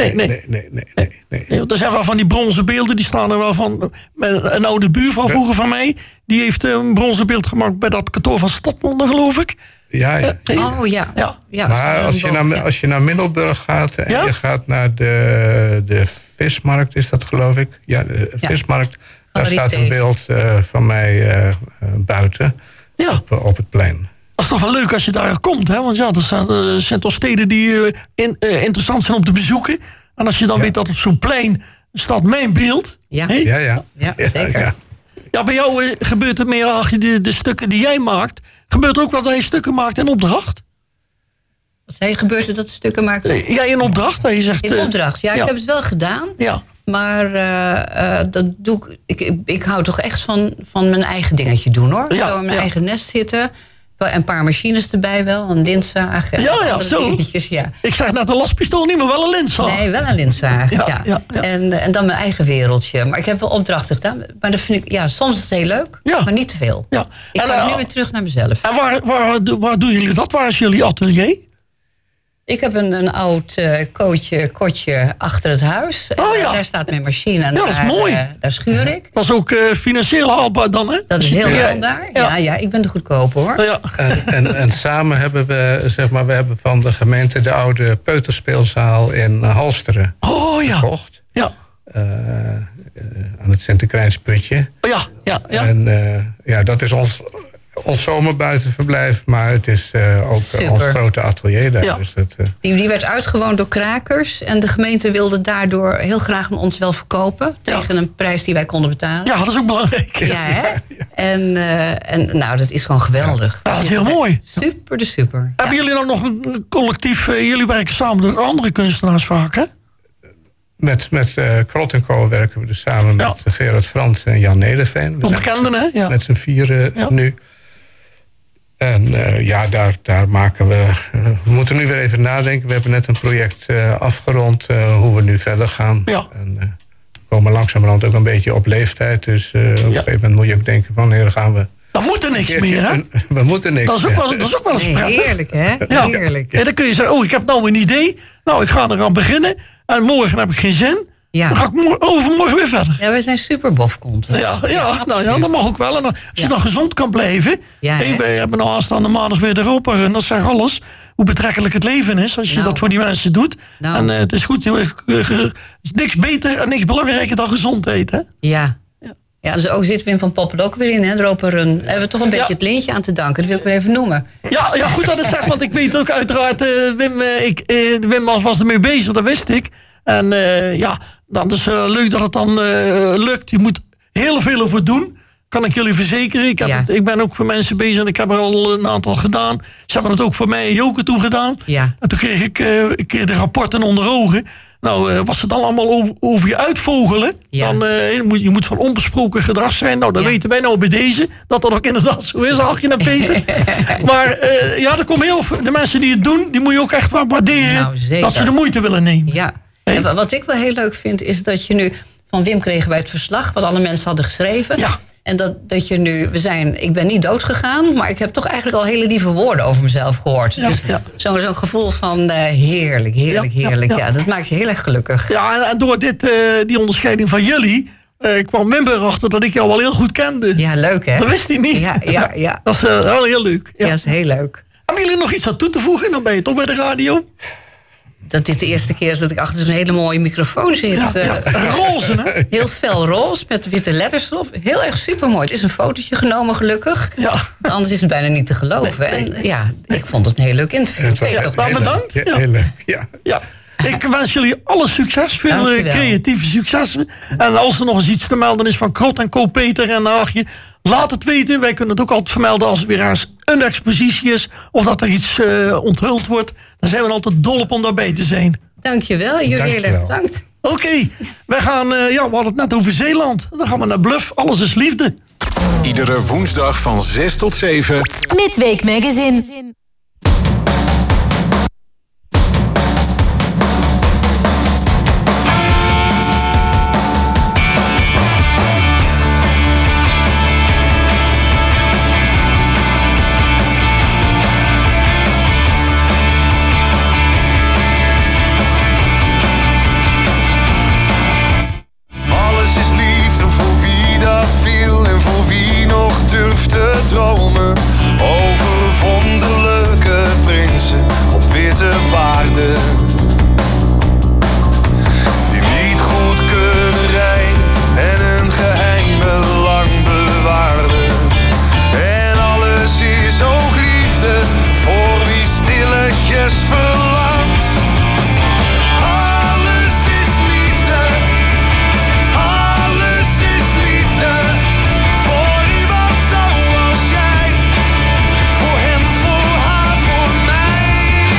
Speaker 11: Nee. Er zijn wel van die bronzen beelden, die staan er wel van. Een oude buurvrouw vroeger van mij, die heeft een bronzen beeld gemaakt bij dat kantoor van Stadmonde, geloof ik.
Speaker 14: Ja.
Speaker 13: Oh, ja.
Speaker 14: Maar als je naar Middelburg gaat en je gaat naar de vismarkt, is dat geloof ik? Ja, de vismarkt. Daar staat een beeld van mij buiten op het plein.
Speaker 11: Dat is toch wel leuk als je daar komt, hè? Want ja, dat zijn toch steden die interessant zijn om te bezoeken. En als je dan weet dat op zo'n plein staat mijn beeld.
Speaker 13: Ja,
Speaker 14: zeker.
Speaker 11: Ja, bij jou gebeurt het meer als je de stukken die jij maakt. Gebeurt ook wel dat je stukken maakt in opdracht?
Speaker 13: Wat zei je, gebeurt er dat stukken maken?
Speaker 11: Jij in opdracht? Dat je zegt,
Speaker 13: in opdracht, ja. Ik heb het wel gedaan.
Speaker 11: Ja.
Speaker 13: Maar dat doe ik hou toch echt van mijn eigen dingetje doen, hoor. Zo in mijn eigen nest zitten. Een paar machines erbij wel, een lintzaag. En
Speaker 11: zo.
Speaker 13: Dingetjes,
Speaker 11: Ik zeg net een laspistool niet, maar wel een lintzaag.
Speaker 13: Nee, wel een lintzaag, ja. En dan mijn eigen wereldje. Maar ik heb wel opdrachten gedaan. Maar dat vind ik, soms is het heel leuk, maar niet te veel. Ja. Ik ga nu weer terug naar mezelf.
Speaker 11: En waar doen jullie dat? Waar is jullie atelier?
Speaker 13: Ik heb een oud kotje achter het huis. Daar staat mijn machine. En
Speaker 11: dat is mooi.
Speaker 13: Daar schuur ik.
Speaker 11: Dat is ook financieel haalbaar dan, hè?
Speaker 13: Dat is heel haalbaar. Ja, ik ben de goedkope, hoor.
Speaker 11: Ja.
Speaker 14: En samen hebben we, we hebben van de gemeente de oude peuterspeelzaal in Halsteren gekocht.
Speaker 11: Ja.
Speaker 14: Aan het Sinterklainsputje.
Speaker 11: Ja.
Speaker 14: En dat is ons zomerbuitenverblijf, maar het is ook ons grote atelier daar.
Speaker 11: Ja.
Speaker 14: Dus dat,
Speaker 13: die werd uitgewoond door krakers. En de gemeente wilde daardoor heel graag ons wel verkopen. Tegen een prijs die wij konden betalen.
Speaker 11: Ja, dat is ook belangrijk.
Speaker 13: Ja, hè? En nou, dat is gewoon geweldig.
Speaker 11: Ja, dat is heel mooi.
Speaker 13: Super.
Speaker 11: Hebben jullie dan nog een collectief? Jullie werken samen met andere kunstenaars vaak, hè?
Speaker 14: Met Krot & Co werken we dus samen met Gerard Frans en Jan Nederveen.
Speaker 11: We bekenden, hè? Ja.
Speaker 14: Met z'n vieren nu. En daar maken we... we moeten nu weer even nadenken. We hebben net een project afgerond hoe we nu verder gaan.
Speaker 11: Ja.
Speaker 14: En we komen langzamerhand ook een beetje op leeftijd. Dus op een gegeven moment moet je ook denken van... Heer, gaan we...
Speaker 11: Dan moet er niks meer, hè?
Speaker 14: We moeten niks
Speaker 11: meer. Dat is ook wel eens prettig.
Speaker 13: Heerlijk, hè?
Speaker 11: Ja.
Speaker 13: Heerlijk.
Speaker 11: En dan kun je zeggen, ik heb nou een idee. Nou, ik ga eraan beginnen. En morgen heb ik geen zin.
Speaker 13: Ja.
Speaker 11: Dan ga ik overmorgen weer verder.
Speaker 13: Ja, wij zijn super bofkonten.
Speaker 11: Ja, dat mag ook wel. En als je dan gezond kan blijven. Wij hebben nou aanstaande maandag weer de Europa Run. Dat zegt alles hoe betrekkelijk het leven is. Als je dat voor die mensen doet. En het is goed. Niks beter en niks belangrijker dan gezond eten. Hè?
Speaker 13: Ja, dus ook zit Wim van Poppel ook weer in, hè, de Europa Run. Daar hebben we toch een beetje het lintje aan te danken. Dat wil ik weer even noemen.
Speaker 11: Ja, goed dat het zegt, want ik weet ook uiteraard... Wim was ermee bezig, dat wist ik. En dan is leuk dat het dan lukt. Je moet heel veel over doen. Kan ik jullie verzekeren. Ik ben ook voor mensen bezig en ik heb er al een aantal gedaan. Ze hebben het ook voor mij en Joke toen gedaan.
Speaker 13: Ja.
Speaker 11: En toen kreeg ik een keer de rapporten onder ogen. Nou, was het dan allemaal over je uitvogelen.
Speaker 13: Ja.
Speaker 11: Dan, je moet van onbesproken gedrag zijn. Nou, dat weten wij nou bij deze. Dat dat ook inderdaad zo is, Achje en Peter. Maar er komen heel veel... De mensen die het doen, die moet je ook echt waarderen.
Speaker 13: Nou,
Speaker 11: dat ze de moeite willen nemen.
Speaker 13: Ja. En wat ik wel heel leuk vind, is dat je nu... Van Wim kregen wij het verslag, wat alle mensen hadden geschreven.
Speaker 11: Ja.
Speaker 13: En dat je nu... Ik ben niet dood gegaan, maar ik heb toch eigenlijk al hele lieve woorden over mezelf gehoord. Dus zo'n gevoel van heerlijk. Ja, dat maakt je heel erg gelukkig.
Speaker 11: Ja, en door die onderscheiding van jullie... kwam Wim erachter dat ik jou al heel goed kende.
Speaker 13: Ja, leuk hè?
Speaker 11: Dat wist hij niet.
Speaker 13: Ja.
Speaker 11: Dat is wel heel leuk.
Speaker 13: Ja, dat is heel leuk.
Speaker 11: Hebben jullie nog iets aan toe te voegen? Dan ben je toch bij de radio?
Speaker 13: Dat dit de eerste keer is dat ik achter zo'n hele mooie microfoon zit.
Speaker 11: Roze, hè?
Speaker 13: Heel fel roze, met witte letters erop. Heel erg supermooi. Het is een fotootje genomen, gelukkig.
Speaker 11: Ja.
Speaker 13: Anders is het bijna niet te geloven. Ik vond het een heel leuk interview.
Speaker 11: Bedankt.
Speaker 14: Heel leuk, ja.
Speaker 11: Ik wens jullie alle succes, veel creatieve successen. En als er nog eens iets te melden is van Krot & Co, Peter en Aagje... laat het weten. Wij kunnen het ook altijd vermelden als er weer eens een expositie is... of dat er iets onthuld wordt. Dan zijn we altijd dol op om daarbij te zijn.
Speaker 13: Dankjewel, jullie heel erg bedankt.
Speaker 11: Oké, wij gaan, we hadden het net over Zeeland. Dan gaan we naar Bluff, alles is liefde.
Speaker 1: Iedere woensdag van 6 tot 7.
Speaker 8: Midweek Magazine.
Speaker 15: alles verlangt. Alles is liefde, alles is liefde. Voor iemand zoals jij, voor hem, voor haar, voor mij.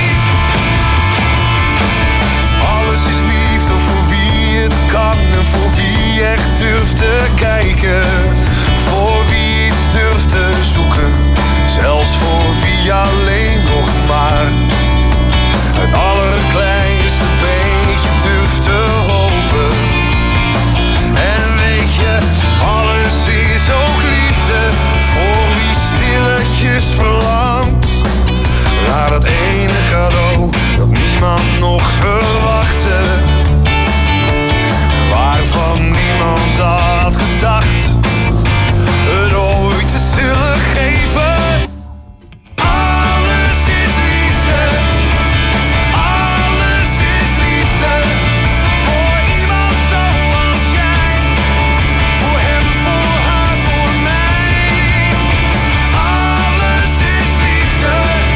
Speaker 15: Alles is liefde voor wie het kan en voor wie echt durft te kijken. Voor wie iets durft te zoeken, zelfs voor wie alleen nog maar het allerkleinste beetje durft te hopen. En weet je, alles is ook liefde voor wie stilletjes verlangt naar dat ene cadeau dat niemand nog verwachtte, waarvan niemand had gedacht het ooit te zullen geven. Alles is liefde, alles is liefde. Voor iemand zoals jij, voor hem, voor haar, voor mij. Alles is liefde,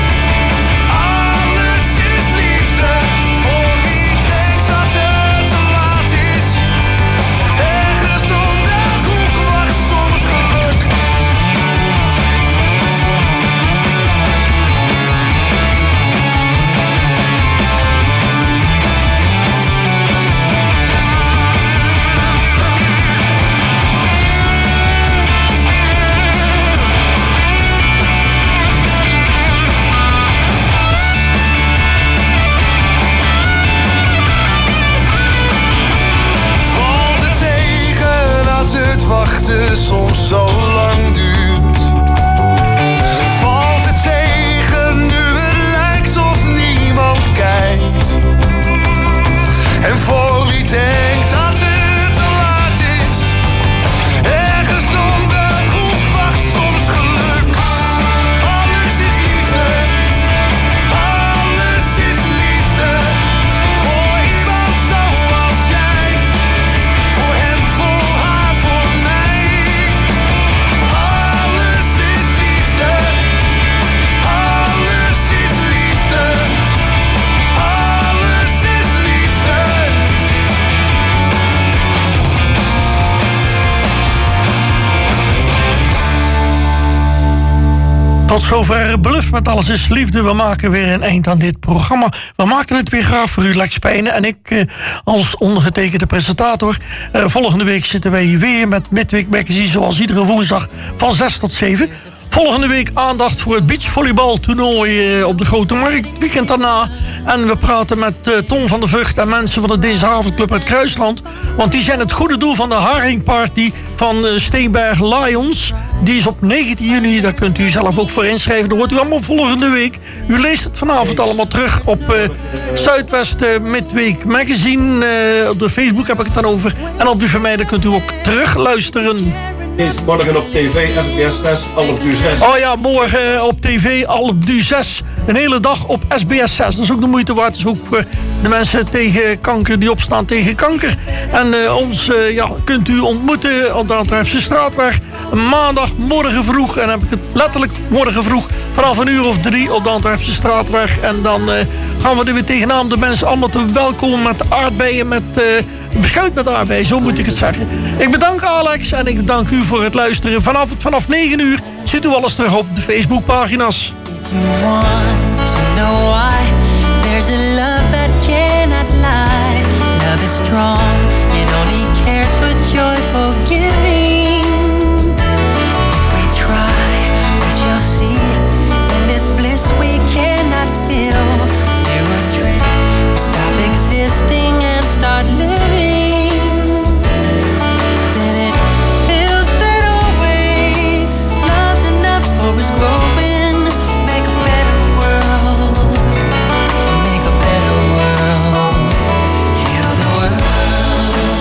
Speaker 15: alles is liefde. Voor wie denkt dat het te laat is. Ergens om de hoek wacht soms geluk. Valt het tegen dat het wachten soms zo lang duurt? Valt het tegen nu het lijkt of niemand kijkt? En voor wie denkt dat het te laat is, ergens om de hoek wacht soms geluk. Alles is liefde, alles is liefde. Voor iemand zoals jij, voor hem, voor haar, voor mij. Alles is liefde, alles is liefde. Alles is liefde.
Speaker 11: Tot zover Bluff met Alles is Liefde. We maken weer een eind aan dit programma. We maken het weer graag voor u, Lex Pijne en ik als ondergetekende presentator. Volgende week zitten wij hier weer met Midweek Magazine, zoals iedere woensdag van 6 tot 7. Volgende week aandacht voor het beachvolleybaltoernooi op de Grote Markt. Weekend daarna. En we praten met Tom van der Vught en mensen van de Dinsdagavondclub uit Kruisland. Want die zijn het goede doel van de Haringparty van Steenberg Lions. Die is op 19 juni, daar kunt u zelf ook voor inschrijven. Dat hoort u allemaal volgende week. U leest het vanavond allemaal terug op Zuidwest Midweek Magazine. Op de Facebook heb ik het dan over. En op die vermijden kunt u ook terug luisteren.
Speaker 16: Morgen op tv, SBS 6, 11:06.
Speaker 11: Oh ja, morgen op tv, 11:06. Een hele dag op SBS 6. Dat is ook de moeite waard. Dat is ook voor de mensen tegen kanker die opstaan tegen kanker. En ons kunt u ontmoeten op de Antwerpse Straatweg. Maandag, morgen vroeg. En dan heb ik het letterlijk morgen vroeg. Vanaf 1:03 op de Antwerpse Straatweg. En dan gaan we er weer tegenaan de mensen allemaal te welkomen met aardbeien. Met beschuit met aardbeien, zo moet ik het zeggen. Ik bedank Alex en ik bedank u voor het luisteren. Vanaf 9 uur zit u alles terug op de Facebookpagina's.
Speaker 10: There's a love that cannot lie. Love is strong, it only cares for joyful giving. If we try, we shall see. In this bliss we cannot feel. There are dread, we stop existing and start living. Then it feels that always love's enough for us growing. Make a better world. Heal the world.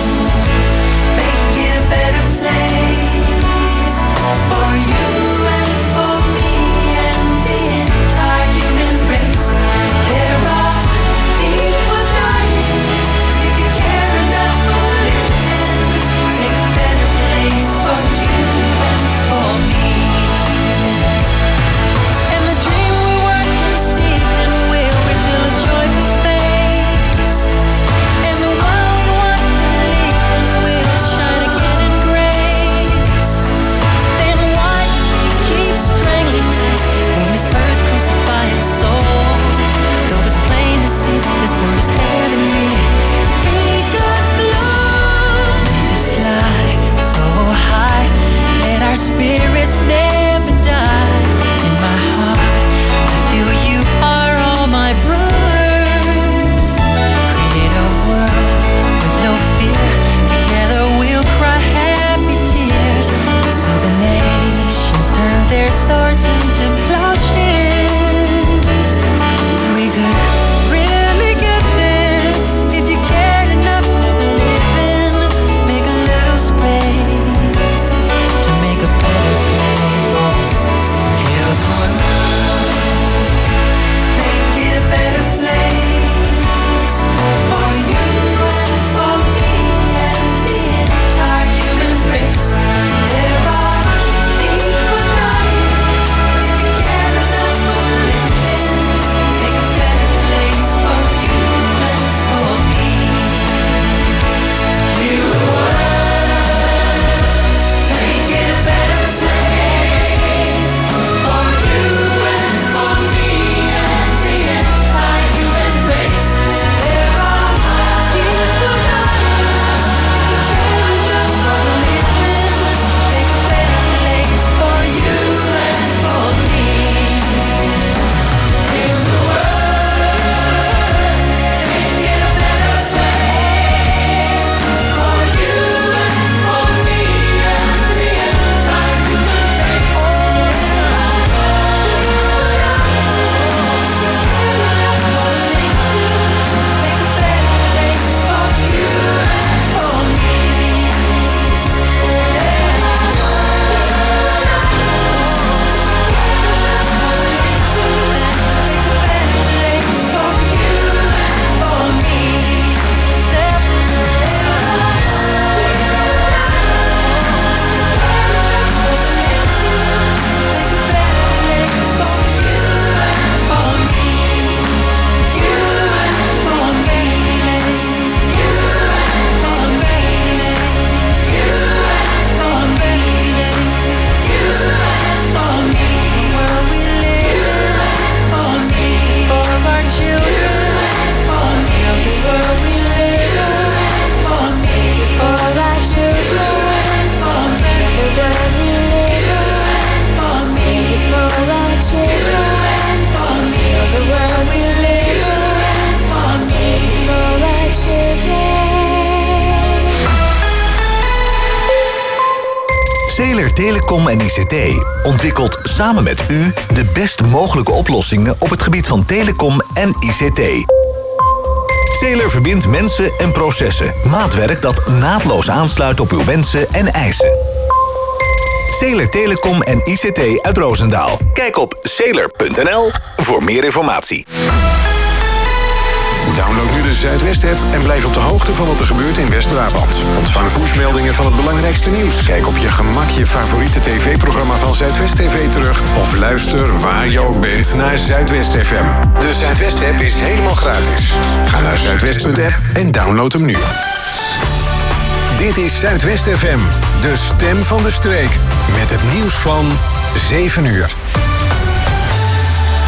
Speaker 7: Zeeler Telecom en ICT ontwikkelt samen met u de best mogelijke oplossingen op het gebied van telecom en ICT. Zeeler verbindt mensen en processen. Maatwerk dat naadloos aansluit op uw wensen en eisen. Zeeler Telecom en ICT uit Roosendaal. Kijk op zeeler.nl voor meer informatie.
Speaker 1: Download nu de Zuidwest-app en blijf op de hoogte van wat er gebeurt in West-Brabant. Ontvang pushmeldingen van het belangrijkste nieuws. Kijk op je gemak je favoriete tv-programma van Zuidwest TV terug. Of luister waar je ook bent naar Zuidwest FM. De Zuidwest-app is helemaal gratis. Ga naar zuidwest.app en download hem nu. Dit is Zuidwest FM, de stem van de streek. Met het nieuws van 7 uur.